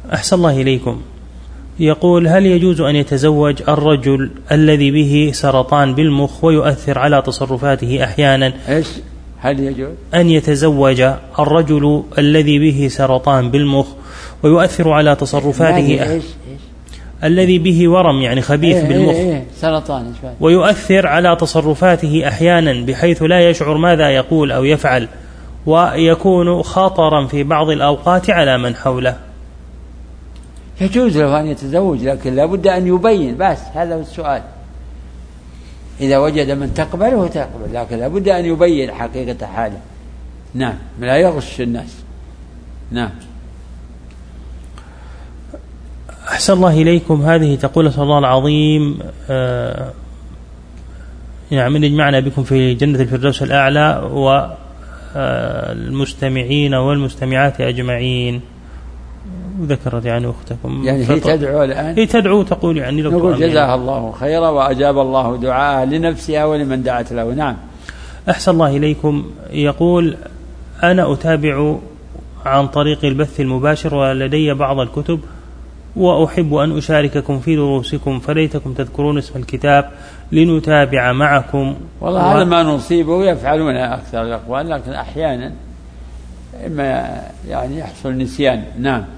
أحسن الله إليكم. يقول: هل يجوز أن يتزوج الرجل الذي به سرطان بالمخ ويؤثر على تصرفاته أحيانا؟ إيش؟ هل يجوز أن يتزوج الرجل الذي به سرطان بالمخ ويؤثر على تصرفاته الذي به ورم يعني خبيث بالمخ سرطان ويؤثر على تصرفاته أحيانا بحيث لا يشعر ماذا يقول أو يفعل، ويكون خطرا في بعض الأوقات على من حوله؟ يجوز له أن يتزوج، لكن لا بد أن يبين، بس هذا هو السؤال. إذا وجد من تقبله تقبل، لكن لا بد أن يبين حقيقة حاله. نعم، لا يغش الناس. نعم. أحسن الله إليكم. هذه تقول: صلى الله العظيم يعني من يجمعنا بكم في جنة الفردوس الأعلى والمستمعين والمستمعات أجمعين. وذكرت يعني أختكم يعني هي تدعو الآن، هي تدعو تقول يعني نقول جزاها الله خيرا وأجاب الله دعاءها لنفسها ولمن دعت له. نعم. أحسن الله إليكم. يقول: أنا أتابع عن طريق البث المباشر ولدي بعض الكتب وأحب أن أشارككم في دروسكم، فليتكم تذكرون اسم الكتاب لنتابع معكم. والله هذا ما نصيبه يفعلون أكثر الأخوان، لكن أحيانا إما يعني يحصل نسيان. نعم.